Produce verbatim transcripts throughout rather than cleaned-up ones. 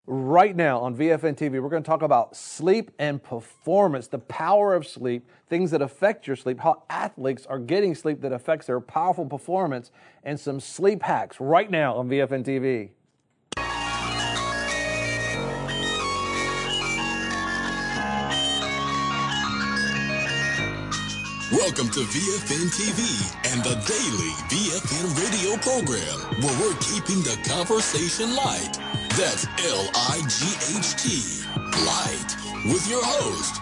Right now on V F N T V, we're going to talk about sleep and performance, the power of sleep, things that affect your sleep, how athletes are getting sleep that affects their powerful performance, and some sleep hacks right now on V F N T V. Welcome to V F N T V and the daily V F N radio program, where we're keeping the conversation light. That's L I G H T, light, with your host,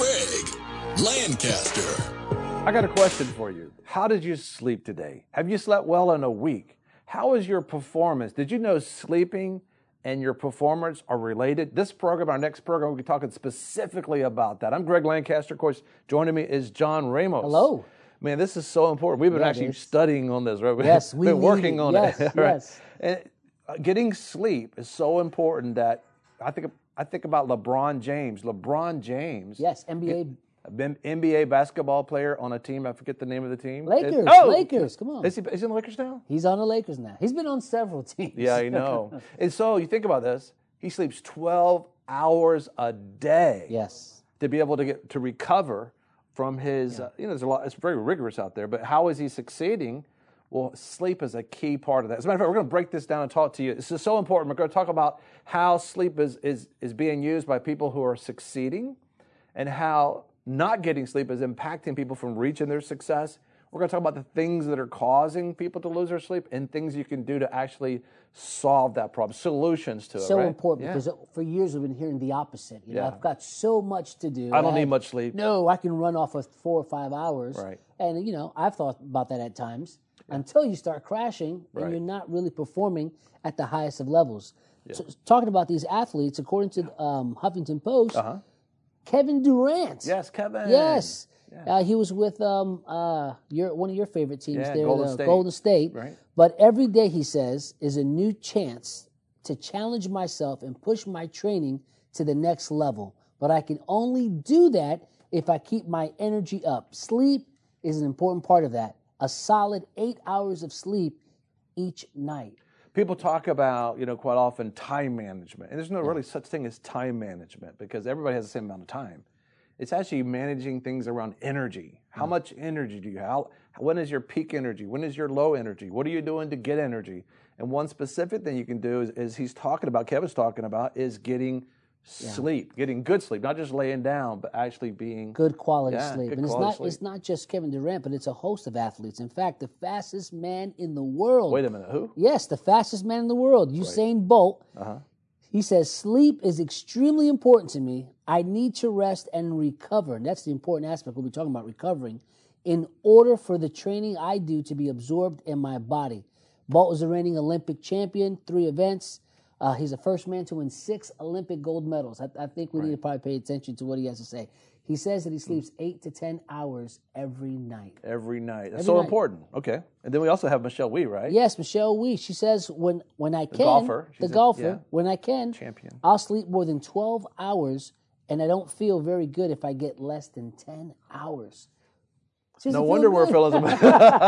Greg Lancaster. I got a question for you. How did you sleep today? Have you slept well in a week? How is your performance? Did you know sleeping and your performance are related? This program, our next program, we'll be talking specifically about that. I'm Greg Lancaster. Of course, joining me is John Ramos. Hello. Man, this is so important. We've been Yeah, actually studying on this, right? Yes, We've we been working it. on yes, it. Right? Yes. And getting sleep is so important that I think I think about LeBron James. LeBron James. Yes, N B A. N B A basketball player on a team. I forget the name of the team. Lakers. It, oh, Lakers. Come on. Is he, is he on the Lakers now? He's on the Lakers now. He's been on several teams. Yeah, I know. And so you think about this. He sleeps twelve hours a day. Yes. To be able to get to recover from his, yeah. uh, you know, there's a lot. It's very rigorous out there. But how is he succeeding? Well, sleep is a key part of that. As a matter of fact, we're going to break this down and talk to you. This is so important. We're going to talk about how sleep is is is being used by people who are succeeding, and how not getting sleep is impacting people from reaching their success. We're going to talk about the things that are causing people to lose their sleep and things you can do to actually solve that problem, solutions to it. So right? important yeah. because for years we've been hearing the opposite. You know, Yeah. I've got so much to do. I don't I need have- much sleep. No, I can run off of four or five hours. Right. And, you know, I've thought about that at times until you start crashing and Right. you're not really performing at the highest of levels. So, talking about these athletes, according to um, Huffington Post, Uh-huh. Kevin Durant. Yes, Kevin. Yes. Yeah. Uh, he was with um, uh, your one of your favorite teams Yeah, there, Golden the State. Golden State. Right. But every day, he says, is a new chance to challenge myself and push my training to the next level. But I can only do that if I keep my energy up. Sleep is an important part of that. A solid eight hours of sleep each night. People talk about, you know, quite often time management. And there's no really such thing as time management because everybody has the same amount of time. It's actually managing things around energy. How much energy do you have? How, when is your peak energy? When is your low energy? What are you doing to get energy? And one specific thing you can do is, is he's talking about, Kevin's talking about, is getting sleep, getting good sleep, not just laying down, but actually being Good quality Yeah, sleep. good And it's quality not sleep. it's not just Kevin Durant, but it's a host of athletes. In fact, the fastest man in the world. Wait a minute, who? Yes, the fastest man in the world, Usain Bolt. Uh-huh. He says, sleep is extremely important to me. I need to rest and recover. And that's the important aspect we'll be talking about, recovering, in order for the training I do to be absorbed in my body. Bolt was a reigning Olympic champion, three events. Uh, he's the first man to win six Olympic gold medals. I, I think we need to probably pay attention to what he has to say. He says that he sleeps eight to ten hours every night. Every night. That's Every so night. important. Okay. And then we also have Michelle Wee, right? Yes, Michelle Wee. She says when when I can, golfer. the She's a- golfer, yeah. when I can, Champion. I'll sleep more than twelve hours, and I don't feel very good if I get less than ten hours. She No doesn't wonder feel we're good.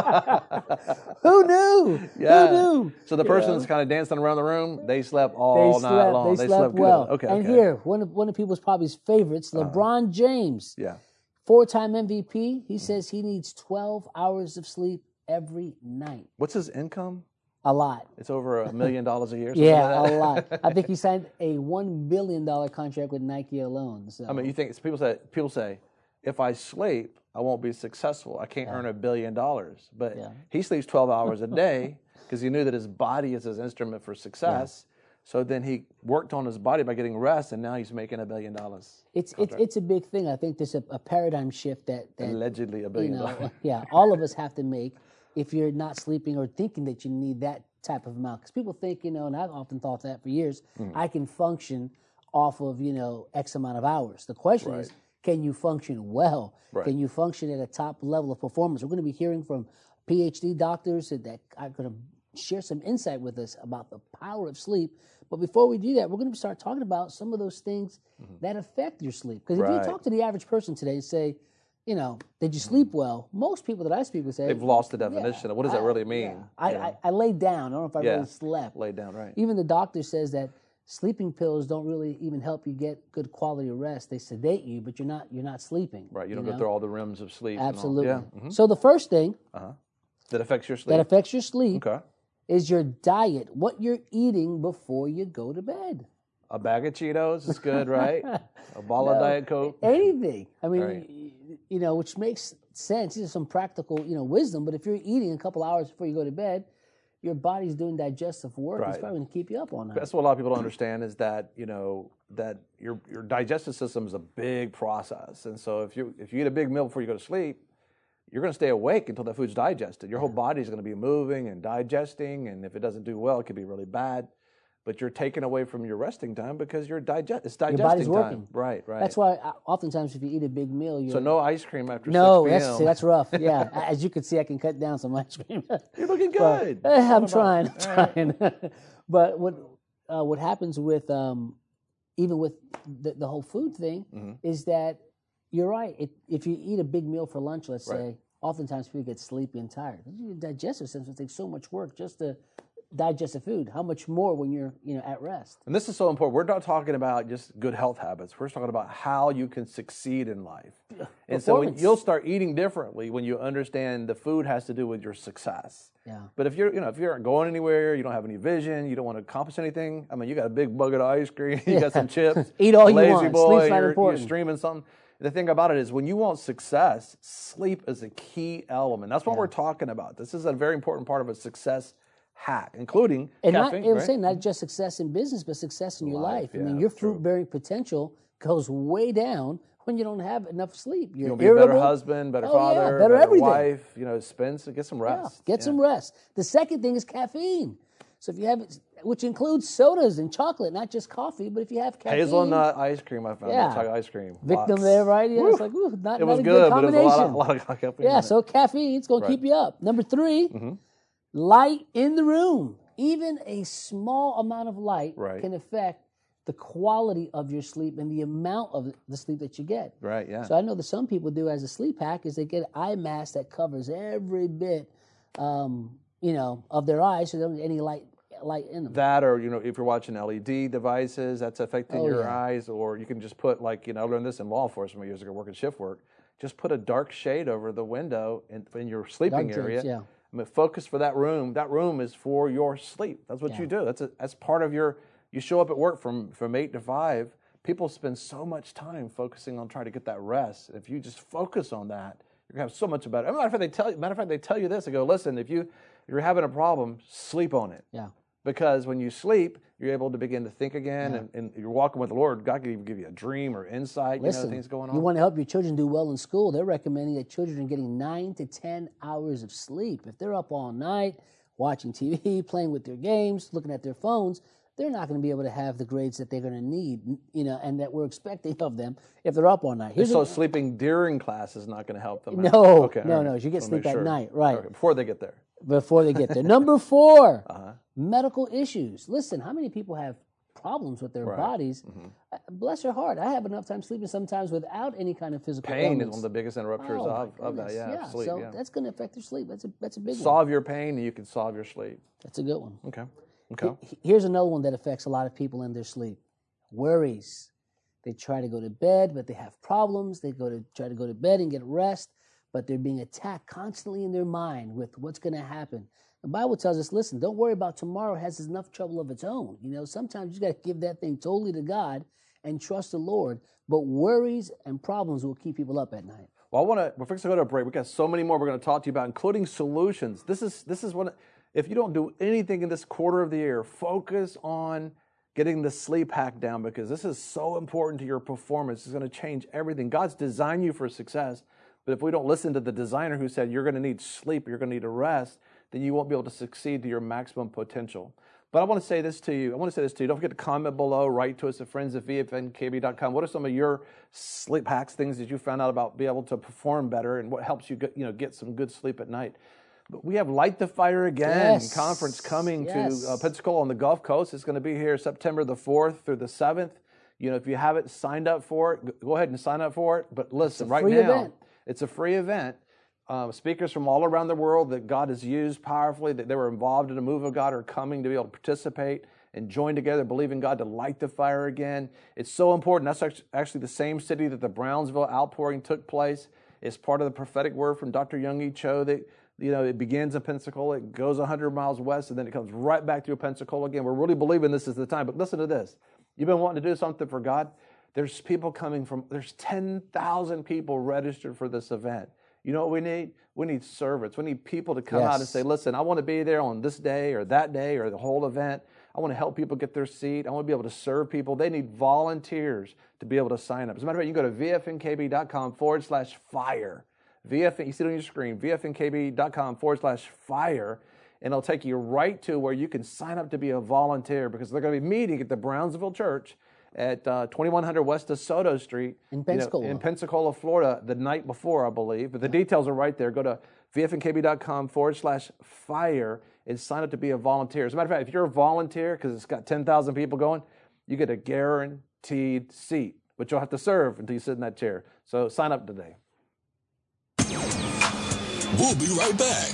feeling Who knew? Yeah. Who knew? So the You person know? that's kind of dancing around the room, they slept They all slept, night long. They slept good. well. Okay. And okay. here, one of one of people's probably favorites, LeBron James, Yeah. four-time M V P. He says he needs twelve hours of sleep every night. What's his income? A lot. It's over a million dollars a year. something Yeah, like a that? lot. I think he signed a one billion dollar contract with Nike alone. So I mean, you think it's, people say people say, if I sleep, I won't be successful. I can't earn a billion dollars. But Yeah. he sleeps twelve hours a day because he knew that his body is his instrument for success. So then he worked on his body by getting rest, and now he's making a billion dollars. it's it's it's a big thing. I think there's a, a paradigm shift that that Allegedly a you billion know, dollars. yeah, all of us have to make if you're not sleeping or thinking that you need that type of amount. Because people think, you know, and I've often thought that for years, Mm. I can function off of, you know, X amount of hours. The question is, Right. can you function well? Right. Can you function at a top level of performance? We're going to be hearing from P H D doctors that are going to share some insight with us about the power of sleep. But before we do that, we're going to start talking about some of those things that affect your sleep. Because if Right. you talk to the average person today and say, you know, did you sleep well? Most people that I speak with say They've lost the yeah, definition of what does that I- really mean. yeah. I, you know? I, I laid down. I don't know if I Yeah. really slept. Laid down, right. Even the doctor says that sleeping pills don't really even help you get good quality rest. They sedate you, but you're not you're not sleeping. Right. You don't know? go through all the rims of sleep. Absolutely. And all. Yeah. Mm-hmm. So the first thing uh-huh. that affects your sleep. that affects your sleep okay. is your diet, what you're eating before you go to bed. A bag of Cheetos is good, right? A bottle No, of Diet Coke. Anything. I mean, Right. you know, which makes sense. These are some practical, you know, wisdom. But if you're eating a couple hours before you go to bed, your body's doing digestive work. Right. It's probably going to keep you up all night. That's what a lot of people don't understand is that, you know, that your your digestive system is a big process. And so if you if you eat a big meal before you go to sleep, you're going to stay awake until that food's digested. Your whole body's going to be moving and digesting, and if it doesn't do well, it could be really bad. But you're taken away from your resting time because you're digest it's digesting Your body's time. working. Right, right. That's why uh, oftentimes if you eat a big meal, you're... So no ice cream after no, six p.m. that's, see, that's rough. Yeah, as you can see, I can cut down some ice cream. You're looking But, good. eh, I'm What trying, about- I'm trying. But what uh, what happens with um, even with the, the whole food thing Mm-hmm. is that you're right. It, if you eat a big meal for lunch, let's Right. say, oftentimes people get sleepy and tired. Your digestive system takes so much work just to digest the food. How much more when you're you know at rest? And this is so important. We're not talking about just good health habits. We're talking about how you can succeed in life. And so when Performance. you'll start eating differently when you understand the food has to do with your success. Yeah. But if you're, you know, if you aren't going anywhere, you don't have any vision, you don't want to accomplish anything. I mean, you got a big bucket of ice cream, you got some chips, Eat all you lazy want. boy, Sleep's not you're, you're important. streaming something. The thing about it is, when you want success, sleep is a key element. That's what we're talking about. This is a very important part of a success hack, including And not, caffeine. I'm right? saying not just success in business, but success in your life. Life, I mean, yeah, your true. fruit bearing potential goes way down when you don't have enough sleep. You're You'll be a irritable. better husband, better Oh, yeah, father, better everything. wife. You know, spend get some Yeah, rest. get Yeah. some rest. The second thing is caffeine. So if you have, which includes sodas and chocolate, not just coffee, but if you have caffeine, Hazelnut ice cream. I found Yeah. chocolate ice cream. victim Lots. there, right? Yeah, Woo. it's like ooh, not, It not was a good, good but it was a combination. lot of, lot of caffeine. Yeah, in it. so caffeine, it's going to Right. keep you up. Number 3 Mm-hmm. light in the room. Even a small amount of light Right. can affect the quality of your sleep and the amount of the sleep that you get. Right. Yeah. So I know that some people do as a sleep hack is they get an eye mask that covers every bit, um, you know, of their eyes, so they don't get any light light in them. That, or you know, if you're watching L E D devices, that's affecting Oh, your yeah. eyes. Or you can just put, like, you know, I learned this in law enforcement years ago, working shift work. Just put a dark shade over the window in, in your sleeping Dark area. drapes, yeah. I mean, focus for that room. That room is for your sleep. That's what Yeah. you do. That's a, that's part of your. You show up at work from from eight to five. People spend so much time focusing on trying to get that rest. If you just focus on that, you're gonna have so much better. As a matter of fact, they tell you. Matter of fact, they tell you this. They go, listen, if you if you're having a problem, sleep on it. Yeah. Because when you sleep, you're able to begin to think again, and, and you're walking with the Lord. God can even give you a dream or insight. Listen, you know, things going on. you want to help your children do well in school, they're recommending that children are getting nine to ten hours of sleep. If they're up all night, watching T V, playing with their games, looking at their phones, they're not going to be able to have the grades that they're going to need, you know, and that we're expecting of them if they're up all night. Here's so a- sleeping during class is not going to help them. No, okay, no, all right. no, you get Wanna make sleep at sure. night, right. Okay, before they get there. before they get there. Number four, Uh-huh. medical issues. Listen, how many people have problems with their Right. bodies? Uh, Bless your heart. I have enough time sleeping sometimes without any kind of physical Pain is ailments. one of the biggest interrupters Oh, my of, of that. goodness. Yeah, yeah. sleep. so yeah. that's going to affect your sleep. That's a that's a big one. Solve your pain, and you can solve your sleep. That's a good one. Okay. Okay. He- Here's another one that affects a lot of people in their sleep. Worries. They try to go to bed, but they have problems. They go to try to go to bed and get rest, but they're being attacked constantly in their mind with what's going to happen. The Bible tells us, listen, don't worry about tomorrow. It has enough trouble of its own. You know, sometimes you got to give that thing totally to God and trust the Lord. But worries and problems will keep people up at night. Well, I want to. We're fixing to go to a break. We got so many more we're going to talk to you about, including solutions. This is this is one. If you don't do anything in this quarter of the year, focus on getting the sleep hack down, because this is so important to your performance. It's going to change everything. God's designed you for success, but if we don't listen to the designer who said you're going to need sleep, you're going to need a rest, then you won't be able to succeed to your maximum potential. But I want to say this to you. I want to say this to you. Don't forget to comment below. Write to us at friends at v f n k b dot com. What are some of your sleep hacks, things that you found out about being able to perform better, and what helps you get, you know, get some good sleep at night? But we have Light the Fire Again Yes. conference coming Yes. to uh, Pensacola on the Gulf Coast. It's going to be here September the fourth through the seventh. You know, if you haven't signed up for it, g- go ahead and sign up for it. But listen, right free now, event. it's a free event. Um, speakers from all around the world that God has used powerfully, that they were involved in a move of God, are coming to be able to participate and join together, believing God to light the fire again. It's so important. That's actually the same city that the Brownsville outpouring took place. It's part of the prophetic word from Doctor Young-E Cho that, you know, it begins in Pensacola, it goes one hundred miles west, and then it comes right back through Pensacola again. We're really believing this is the time. But listen to this. You've been wanting to do something for God? There's people coming from, there's ten thousand people registered for this event. You know what we need? We need servants. We need people to come Yes. out and say, listen, I want to be there on this day or that day or the whole event. I want to help people get their seat. I want to be able to serve people. They need volunteers to be able to sign up. As a matter of fact, you can go to vfnkb.com forward slash fire. V F N, you see it on your screen, vfnkb.com forward slash fire, and it'll take you right to where you can sign up to be a volunteer, because they're going to be meeting at the Brownsville Church at uh, twenty-one hundred West DeSoto Street In Pensacola. you know, in Pensacola, Florida, the night before, I believe. But the details are right there. Go to vfnkb.com forward slash fire and sign up to be a volunteer. As a matter of fact, if you're a volunteer, because it's got ten thousand people going, you get a guaranteed seat, but you'll have to serve until you sit in that chair. So sign up today. We'll be right back.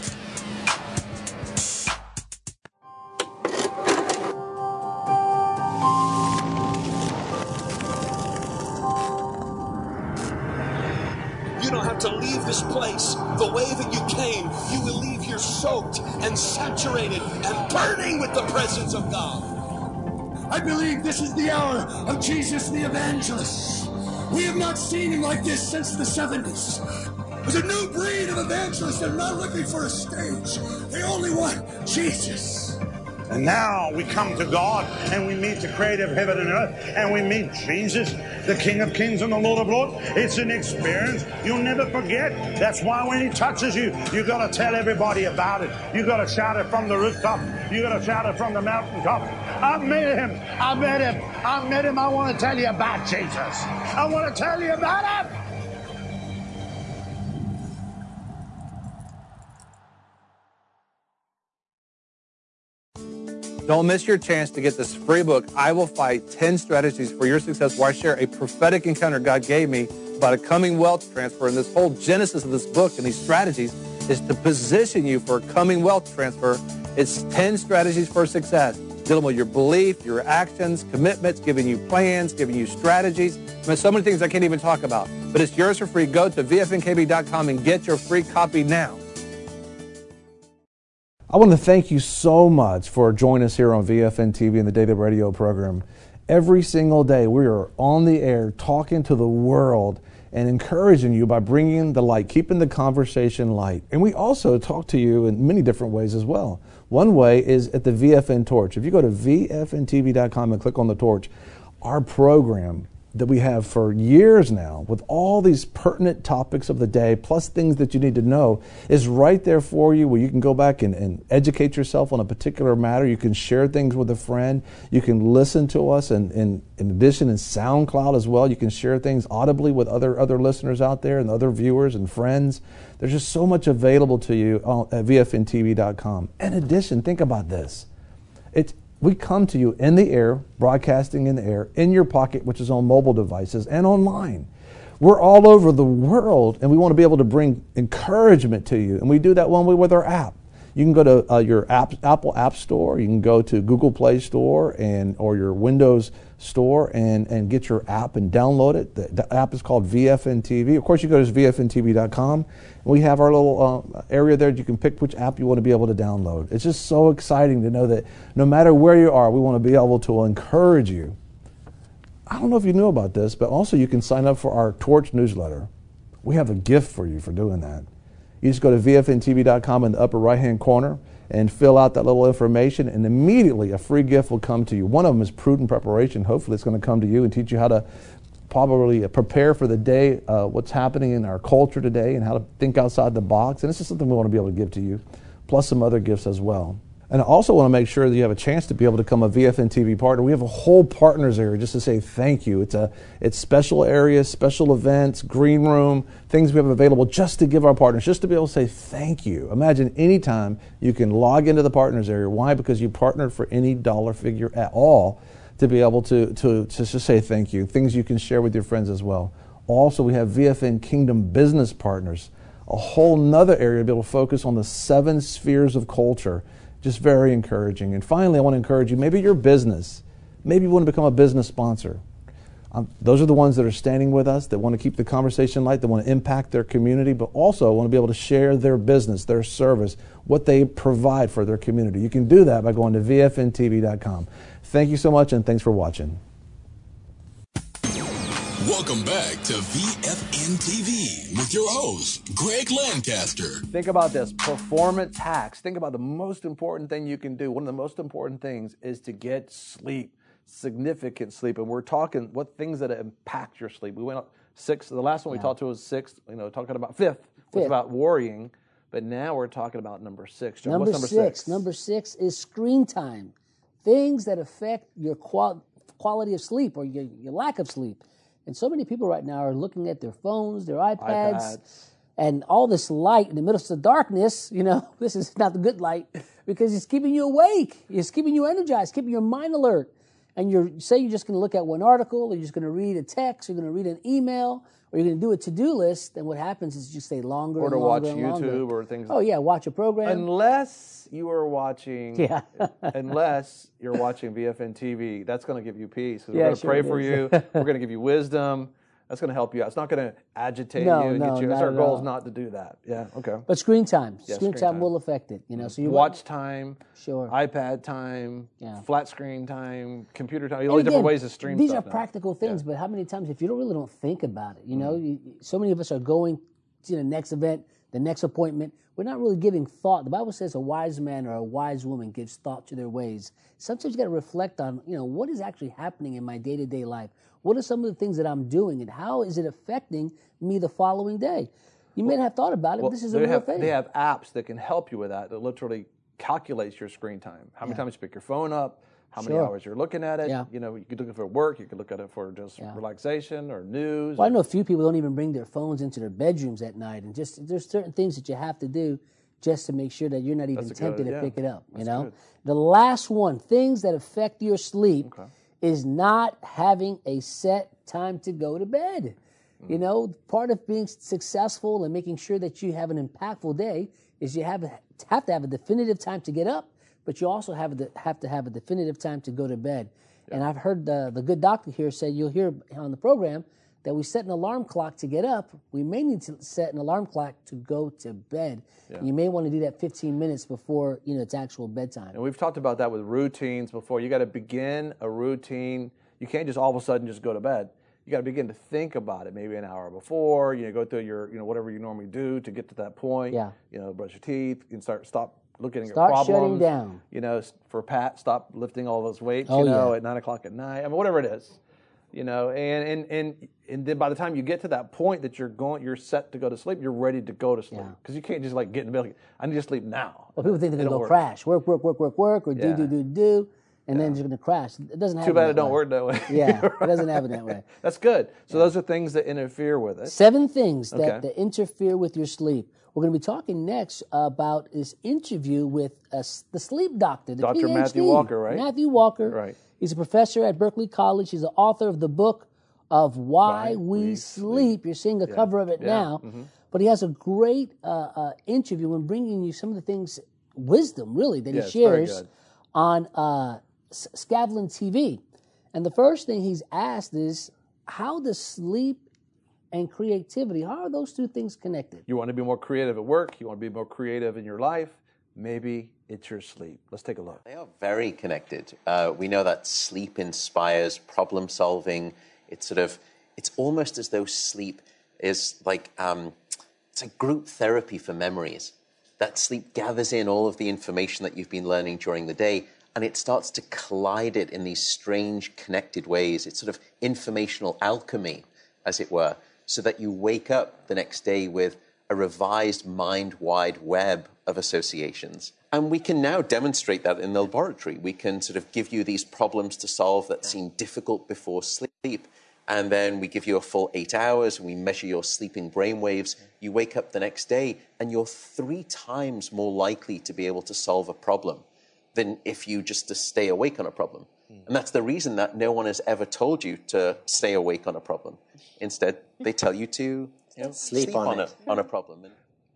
You don't have to leave this place the way that you came. You will leave here soaked and saturated and burning with the presence of God. I believe this is the hour of Jesus the Evangelist. We have not seen him like this since the seventies. There's a new breed of evangelists that are not looking for a stage. They only want Jesus. And now we come to God and we meet the creator of heaven and earth, and we meet Jesus, the King of Kings and the Lord of Lords. It's an experience you'll never forget. That's why when he touches you, you got to tell everybody about it. You got to shout it from the rooftop. You got to shout it from the mountaintop. I met him. I met him. I met him. I want to tell you about Jesus. I want to tell you about him. Don't miss your chance to get this free book, I Will Fight, ten Strategies for Your Success, where I share a prophetic encounter God gave me about a coming wealth transfer. And this whole genesis of this book and these strategies is to position you for a coming wealth transfer. It's ten strategies for success, dealing with your belief, your actions, commitments, giving you plans, giving you strategies. I mean, so many things I can't even talk about. But it's yours for free. Go to v f n k b dot com and get your free copy now. I want to thank you so much for joining us here on V F N T V and the Daily Radio program. Every single day we are on the air talking to the world and encouraging you by bringing the light, keeping the conversation light. And we also talk to you in many different ways as well. One way is at the V F N Torch. If you go to v f n t v dot com and click on the torch, our program that we have for years now with all these pertinent topics of the day, plus things that you need to know, is right there for you, where you can go back and, and educate yourself on a particular matter. You can share things with a friend. You can listen to us, and, and in addition in SoundCloud as well. You can share things audibly with other, other listeners out there and other viewers and friends. There's just so much available to you at v f n t v dot com. In addition, think about this. It's We come to you in the air, broadcasting in the air, in your pocket, which is on mobile devices, and online. We're all over the world, and we want to be able to bring encouragement to you. And we do that one way with our app. You can go to uh, your app, Apple App Store. You can go to Google Play Store and or your Windows Store and, and get your app and download it. The, the app is called V F N T V. Of course, you go to v f n t v dot com. We have our little uh, area there that you can pick which app you want to be able to download. It's just so exciting to know that no matter where you are, we want to be able to encourage you. I don't know if you knew about this, but also you can sign up for our Torch newsletter. We have a gift for you for doing that. You just go to v f n t v dot com in the upper right-hand corner and fill out that little information, and immediately a free gift will come to you. One of them is Prudent Preparation. Hopefully it's going to come to you and teach you how to probably prepare for the day, uh, what's happening in our culture today, and how to think outside the box. And this is something we want to be able to give to you, plus some other gifts as well. And I also want to make sure that you have a chance to be able to become a V F N T V partner. We have a whole partners area just to say thank you. It's a it's special areas, special events, green room, things we have available just to give our partners, just to be able to say thank you. Imagine anytime you can log into the partners area. Why? Because you partnered for any dollar figure at all to be able to, to, to just say thank you. Things you can share with your friends as well. Also, we have V F N Kingdom Business Partners, a whole nother area to be able to focus on the seven spheres of culture. Just very encouraging. And finally, I want to encourage you, maybe your business, maybe you want to become a business sponsor. Um, those are the ones that are standing with us, that want to keep the conversation light, that want to impact their community, but also want to be able to share their business, their service, what they provide for their community. You can do that by going to V F N T V dot com. Thank you so much, and thanks for watching. Welcome back to V F N T V with your host, Greg Lancaster. Think about this, performance hacks. Think about the most important thing you can do. One of the most important things is to get sleep, significant sleep. And we're talking what things that impact your sleep. We went up six. The last one we yeah. talked to was sixth, you know, talking about fifth, was about worrying. But now we're talking about number six. John, number, what's number six, six? Number six is screen time. Things that affect your qual- quality of sleep or your, your lack of sleep. And so many people right now are looking at their phones, their iPads, iPads, and all this light in the middle of the darkness. You know, this is not the good light because it's keeping you awake. It's keeping you energized, keeping your mind alert. And you're say you're just going to look at one article, or you're just going to read a text, you're going to read an email, or you're going to do a to-do list. Then what happens is you stay longer or and to longer watch and YouTube longer. or things. Oh yeah, watch a program. Unless you are watching, yeah. unless you're watching V F N T V, that's going to give you peace. Yeah, we're going to sure pray it for is. you. We're going to give you wisdom. That's going to help you out. It's not going to agitate No, you and no, get you. not That's our at goal all. is not to do that. Yeah. Okay. But screen time, Yeah, screen, screen time, time. will affect it. You know, so you watch time, sure, iPad time, Yeah. flat screen time, computer time. All And these different again, ways to stream. These stuff are now. practical things, Yeah. but how many times, if you don't really don't think about it, you know, you, so many of us are going to the next event, the next appointment. We're not really giving thought. The Bible says a wise man or a wise woman gives thought to their ways. Sometimes you got to reflect on, you know, what is actually happening in my day-to-day life? What are some of the things that I'm doing, and how is it affecting me the following day? You may not have thought about it, Well, but this is a they real have, thing. They have apps that can help you with that, that literally calculates your screen time. How many Yeah. times you pick your phone up, how many Sure. hours you're looking at it. Yeah. You know, you could look at it for work, you could look at it for just Yeah. relaxation or news. Well, I or- know a few people don't even bring their phones into their bedrooms at night, and just there's certain things that you have to do just to make sure that you're not even That's a good- tempted to yeah. pick it up. You That's know, good. the last one, things that affect your sleep, Okay. is not having a set time to go to bed. Mm. You know, part of being successful and making sure that you have an impactful day is you have a, have to have a definitive time to get up, but you also have a, have to have a definitive time to go to bed. Yeah. And I've heard the, the good doctor here say, you'll hear on the program, that we set an alarm clock to get up. We may need to set an alarm clock to go to bed. Yeah. You may want to do that fifteen minutes before, you know, it's actual bedtime. And we've talked about that with routines before. You got to begin a routine. You can't just all of a sudden just go to bed. You got to begin to think about it maybe an hour before. You know, go through your, you know, whatever you normally do to get to that point. Yeah. You know, brush your teeth and start stop looking at Start your problems. shutting down. You know, for Pat, stop lifting all those weights. Oh, you know, yeah. at nine o'clock at night. I mean, whatever it is. You know, and, and and and then by the time you get to that point that you're going, you're set to go to sleep. You're ready to go to sleep because Yeah. you can't just like get in the bed. Like, I need to sleep now. Well, people think they're It going to don't go work. crash, work, work, work, work, work, or Yeah. do, do, do, do, and then you're going to crash. It doesn't happen Too bad that it don't way. work that way. Yeah, You're it doesn't happen that way. That's good. So those are things that interfere with it. Seven things that, Okay. that interfere with your sleep. We're going to be talking next about this interview with uh, the sleep doctor, the Doctor PhD. Matthew Walker, right? Matthew Walker. Right. He's a professor at Berkeley College. He's the author of the book of Why, Why We, We Sleep. Sleep. You're seeing a Yeah. cover of it Yeah. now. Mhm. But he has a great uh, uh, interview and bringing you some of the things, wisdom really, that Yeah, he it's very shares good. on uh, S- Skavlan T V. And the first thing he's asked is, how does sleep and creativity, how are those two things connected? You want to be more creative at work. You want to be more creative in your life. Maybe it's your sleep. Let's take a look. They are very connected. Uh, we know that sleep inspires problem solving. It's sort of, it's almost as though sleep is like, um, it's a group therapy for memories. That sleep gathers in all of the information that you've been learning during the day, and it starts to collide it in these strange connected ways. It's sort of informational alchemy, as it were, so that you wake up the next day with a revised mind-wide web of associations. And we can now demonstrate that in the laboratory. We can sort of give you these problems to solve that seem difficult before sleep, and then we give you a full eight hours, and we measure your sleeping brainwaves. You wake up the next day, and you're three times more likely to be able to solve a problem than if you just to stay awake on a problem. And that's the reason that no one has ever told you to stay awake on a problem. Instead, they tell you to you know, sleep, sleep on, on, a, on a problem. And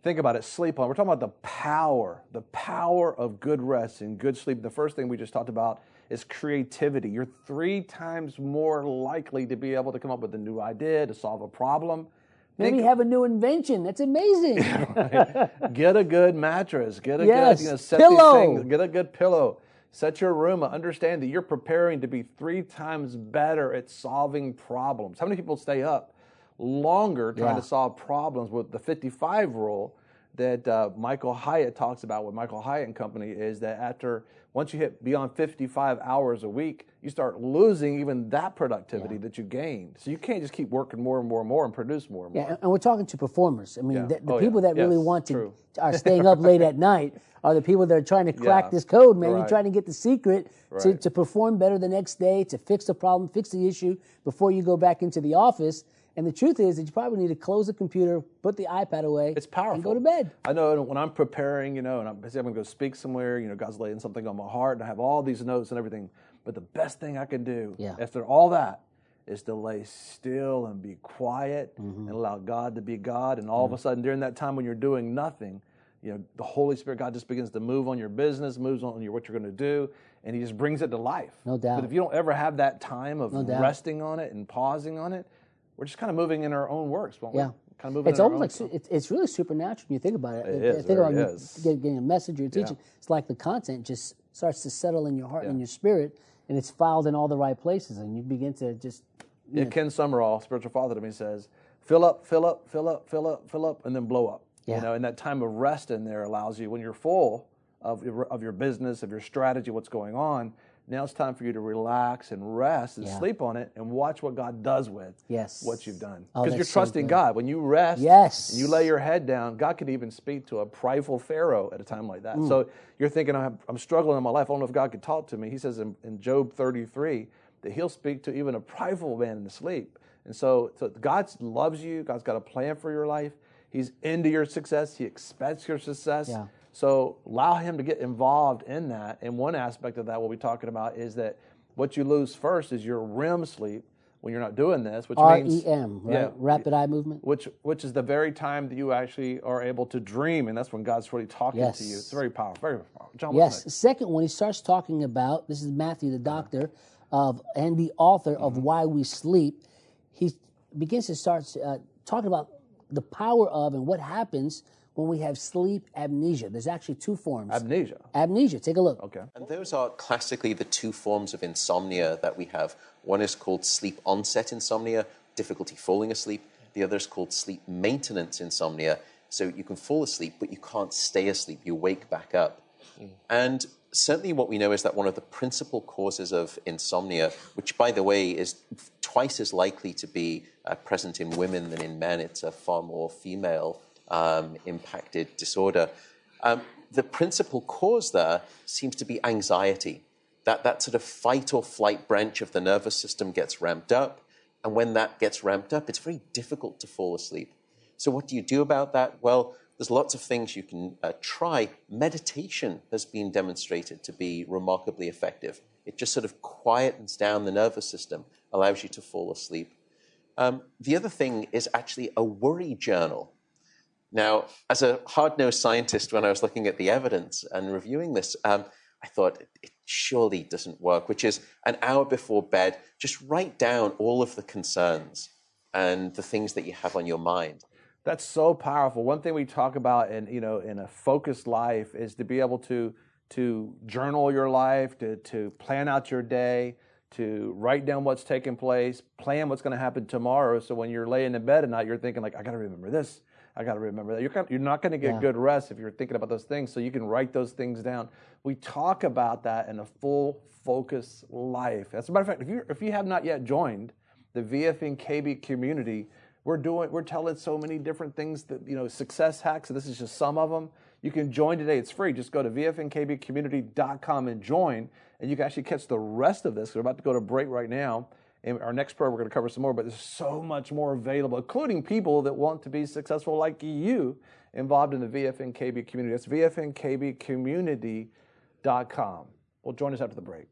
think about it, sleep on. We're talking about the power, the power of good rest and good sleep. The first thing we just talked about is creativity. You're three times more likely to be able to come up with a new idea, to solve a problem. Maybe Think, have a new invention. That's amazing. right. Get a good mattress. Get a yes. good, you know, set pillow. these things. Get a good pillow. Set your room. Understand that you're preparing to be three times better at solving problems. How many people stay up longer trying Yeah. to solve problems with the fifty-five rule that uh, Michael Hyatt talks about with Michael Hyatt and Company? Is that after, once you hit beyond fifty-five hours a week, you start losing even that productivity Yeah. that you gained. So you can't just keep working more and more and more and produce more and more. Yeah, and we're talking to performers. I mean, Yeah. the, the Oh, people yeah. that really Yes, want to true. are staying up late at night are the people that are trying to crack Yeah. this code, man. Right. You're trying to get the secret to, Right. to perform better the next day, to fix the problem, fix the issue before you go back into the office. And the truth is that you probably need to close the computer, put the iPad away, It's powerful. and go to bed. I know when I'm preparing, you know, and I'm, I'm going to go speak somewhere, you know, God's laying something on my heart, and I have all these notes and everything. But the best thing I can do Yeah. after all that is to lay still and be quiet Mm-hmm. and allow God to be God. And all of a sudden, during that time when you're doing nothing, you know, the Holy Spirit, God just begins to move on your business, moves on your what you're going to do, and He just brings it to life. No doubt. But if you don't ever have that time of No doubt. resting on it and pausing on it, we're just kind of moving in our own works, won't we? Yeah. Kind of moving It's in our almost own like su- it's, it's really supernatural when you think about it. It I- I is, think about very you is. get- getting a message or a teaching. Yeah. It's like the content just starts to settle in your heart and Yeah. in your spirit, and it's filed in all the right places, and you begin to just Yeah, Ken Summerall, spiritual father to me, says, fill up, fill up, fill up, fill up, fill up, and then blow up. Yeah. You know, and that time of rest in there allows you, when you're full of your, of your business, of your strategy, what's going on, now it's time for you to relax and rest and Yeah. sleep on it and watch what God does with Yes. what you've done. Oh, Because you're that's so trusting good. God. When you rest Yes. and you lay your head down, God could even speak to a prideful Pharaoh at a time like that. Mm. So you're thinking, I'm, I'm struggling in my life. I don't know if God could talk to me. He says in, in Job thirty-three that He'll speak to even a prideful man in sleep. And so, so God loves you. God's got a plan for your life. He's into your success. He expects your success. Yeah. So allow Him to get involved in that. And one aspect of that we'll be talking about is that what you lose first is your R E M sleep when you're not doing this, which R means E M, right? yeah, Rapid eye movement. which which is the very time that you actually are able to dream, and that's when God's really talking Yes. to you. It's very powerful, very powerful. John, what's Yes. next? The second one, he starts talking about, this is Matthew, the doctor of and the author of Mm-hmm. Why We Sleep. He begins to start uh, talking about the power of and what happens when we have sleep amnesia. There's actually two forms. Amnesia. Amnesia. Take a look. Okay. And those are classically the two forms of insomnia that we have. One is called sleep onset insomnia, difficulty falling asleep. The other is called sleep maintenance insomnia. So you can fall asleep, but you can't stay asleep. You wake back up. Mm. And certainly what we know is that one of the principal causes of insomnia, which, by the way, is twice as likely to be uh, present in women than in men, it's a far more female um, impacted disorder. Um, the principal cause there seems to be anxiety. That, that sort of fight or flight branch of the nervous system gets ramped up. And when that gets ramped up, it's very difficult to fall asleep. So what do you do about that? Well, there's lots of things you can uh, try. Meditation has been demonstrated to be remarkably effective. It just sort of quietens down the nervous system, allows you to fall asleep. Um, the other thing is actually a worry journal. Now, as a hard-nosed scientist, when I was looking at the evidence and reviewing this, um, I thought it surely doesn't work, which is an hour before bed, just write down all of the concerns and the things that you have on your mind. That's so powerful. One thing we talk about in, you know, in a focused life is to be able to to journal your life, to to plan out your day, to write down what's taking place, plan what's going to happen tomorrow. So when you're laying in bed at night, you're thinking like, I got to remember this, I got to remember that. You're kind of, you're not going to get Yeah. good rest if you're thinking about those things. So you can write those things down. We talk about that in a full focus life. As a matter of fact, if you if you have not yet joined the V F N K B community, we're doing we're telling so many different things that, you know, success hacks. This is just some of them. You can join today. It's free. Just go to V F N K B community dot com and join, and you can actually catch the rest of this. We're about to go to break right now. In our next program, we're going to cover some more, but there's so much more available, including people that want to be successful like you involved in the V F N K B community. That's V F N K B community dot com. Well, join us after the break.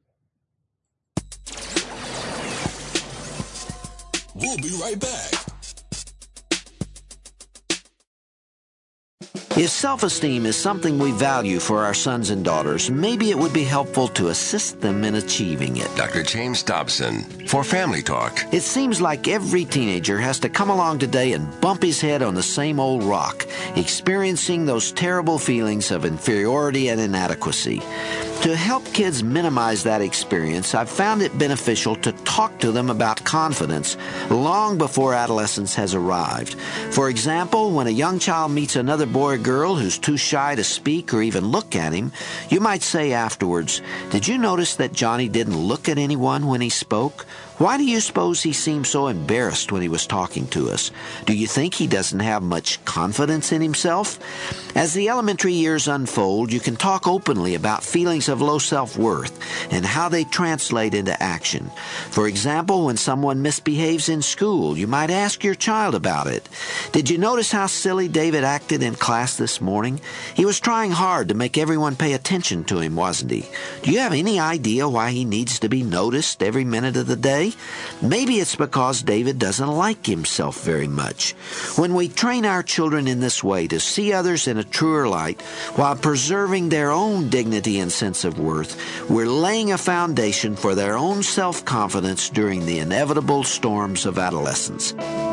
We'll be right back. If self-esteem is something we value for our sons and daughters, maybe it would be helpful to assist them in achieving it. Doctor James Dobson for Family Talk. It seems like every teenager has to come along today and bump his head on the same old rock, experiencing those terrible feelings of inferiority and inadequacy. To help kids minimize that experience, I've found it beneficial to talk to them about confidence long before adolescence has arrived. For example, when a young child meets another boy or girl who's too shy to speak or even look at him, you might say afterwards, "Did you notice that Johnny didn't look at anyone when he spoke? Why do you suppose he seemed so embarrassed when he was talking to us? Do you think he doesn't have much confidence in himself?" As the elementary years unfold, you can talk openly about feelings of low self-worth and how they translate into action. For example, when someone misbehaves in school, you might ask your child about it. "Did you notice how silly David acted in class this morning? He was trying hard to make everyone pay attention to him, wasn't he? Do you have any idea why he needs to be noticed every minute of the day? Maybe it's because David doesn't like himself very much." When we train our children in this way to see others in a truer light while preserving their own dignity and sense of worth, we're laying a foundation for their own self-confidence during the inevitable storms of adolescence.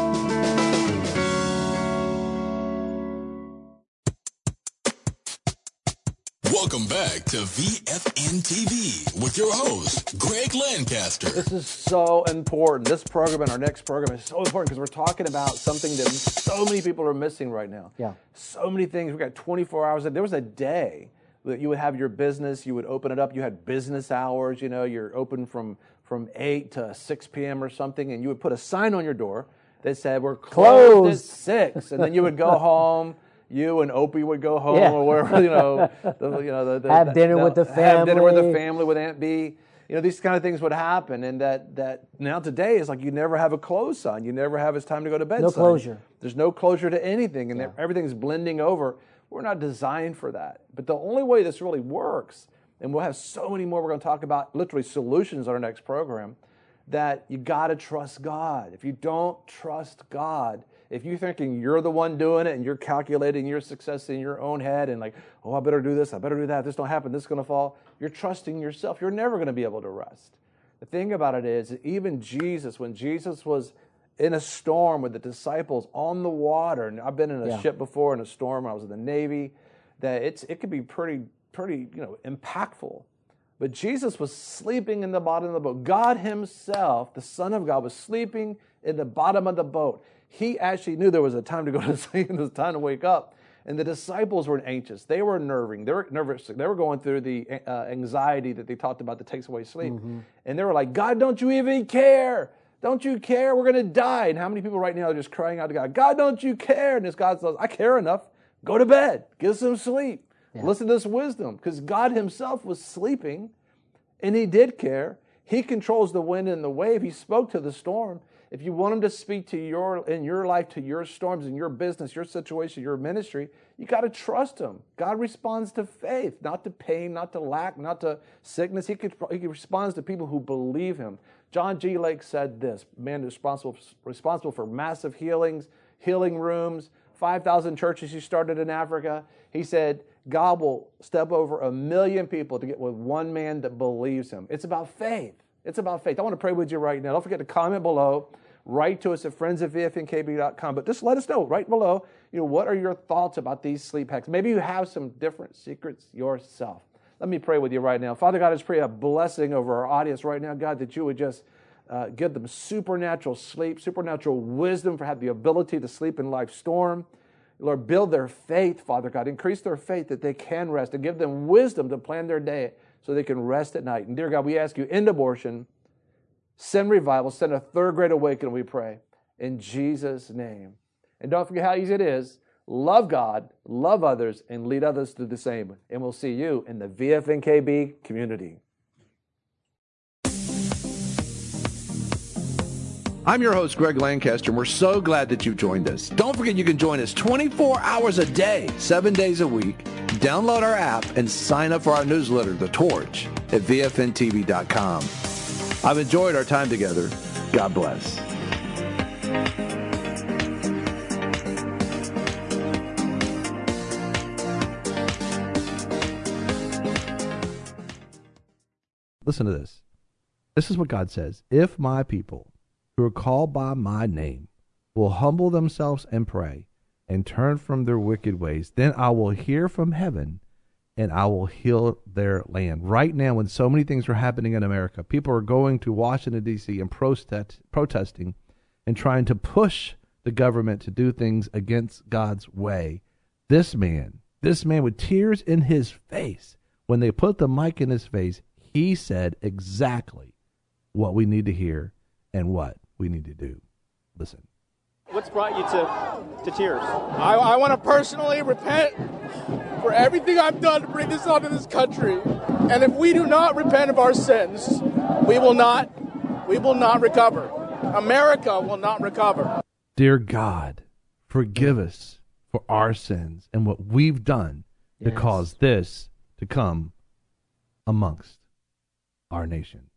Welcome back to V F N T V with your host, Greg Lancaster. This is so important. This program and our next program is so important because we're talking about something that so many people are missing right now. Yeah. So many things. We've got twenty-four hours. There was a day that you would have your business, you would open it up, you had business hours, you know, you're open from, from eight to six p.m. or something, and you would put a sign on your door that said, "We're closed, closed. at six." And then you would go home. You and Opie would go home, yeah. or wherever, you know, the, you know, the, the, have dinner the, with the family, have dinner with the family, with Aunt B. You know, these kind of things would happen, and that that now today is like you never have a close sign. You never have it's time to go to bed. No sign. closure. There's no closure to anything, and yeah. everything's blending over. We're not designed for that. But the only way this really works, and we'll have so many more. We're going to talk about literally solutions on our next program. That you got to trust God. If you don't trust God, if you're thinking you're the one doing it and you're calculating your success in your own head and like, oh, I better do this, I better do that, if this don't happen, this is going to fall, you're trusting yourself. You're never going to be able to rest. The thing about it is, even Jesus, when Jesus was in a storm with the disciples on the water, and I've been in a yeah. ship before in a storm when I was in the Navy, that it's it could be pretty, pretty, you know, impactful. But Jesus was sleeping in the bottom of the boat. God himself, the Son of God, was sleeping in the bottom of the boat. He actually knew there was a time to go to sleep and there was time to wake up. And the disciples were anxious. They were nerving. They were nervous. They were going through the uh, anxiety that they talked about that takes away sleep. Mm-hmm. And they were like, "God, don't you even care? Don't you care? We're going to die." And how many people right now are just crying out to God, "God, don't you care?" And this God says, "I care enough. Go to bed. Get some sleep. Yeah. Listen to this wisdom." Because God himself was sleeping, and he did care. He controls the wind and the wave. He spoke to the storm. If you want him to speak to your in your life, to your storms, in your business, your situation, your ministry, you got to trust him. God responds to faith, not to pain, not to lack, not to sickness. He, could, he responds to people who believe him. John G. Lake said this, man responsible, responsible for massive healings, healing rooms, five thousand churches he started in Africa. He said, God will step over a million people to get with one man that believes him. It's about faith. It's about faith. I want to pray with you right now. Don't forget to comment below. Write to us at friends at V F N K B dot com. But just let us know right below, you know, what are your thoughts about these sleep hacks? Maybe you have some different secrets yourself. Let me pray with you right now. Father God, I just pray a blessing over our audience right now, God, that you would just uh, give them supernatural sleep, supernatural wisdom for have the ability to sleep in life's storm. Lord, build their faith, Father God. Increase their faith that they can rest and give them wisdom to plan their day so they can rest at night. And dear God, we ask you, end abortion, send revival, send a third great awakening, we pray, in Jesus' name. And don't forget how easy it is. Love God, love others, and lead others to the same. And we'll see you in the V F N K B community. I'm your host, Greg Lancaster, and we're so glad that you've joined us. Don't forget you can join us twenty-four hours a day, seven days a week. Download our app and sign up for our newsletter, The Torch, at V F N T V dot com. I've enjoyed our time together. God bless. Listen to this. This is what God says. If my people who are called by my name will humble themselves and pray and turn from their wicked ways, then I will hear from heaven and I will heal their land. Right now, when so many things are happening in America, people are going to Washington, D C and protest, protesting and trying to push the government to do things against God's way. This man, this man with tears in his face, when they put the mic in his face, he said exactly what we need to hear and what we need to do. Listen. What's brought you to, to tears? I, I want to personally repent for everything I've done to bring this onto this country. And if we do not repent of our sins, we will not, we will not recover. America will not recover. Dear God, forgive us for our sins and what we've done yes. to cause this to come amongst our nation.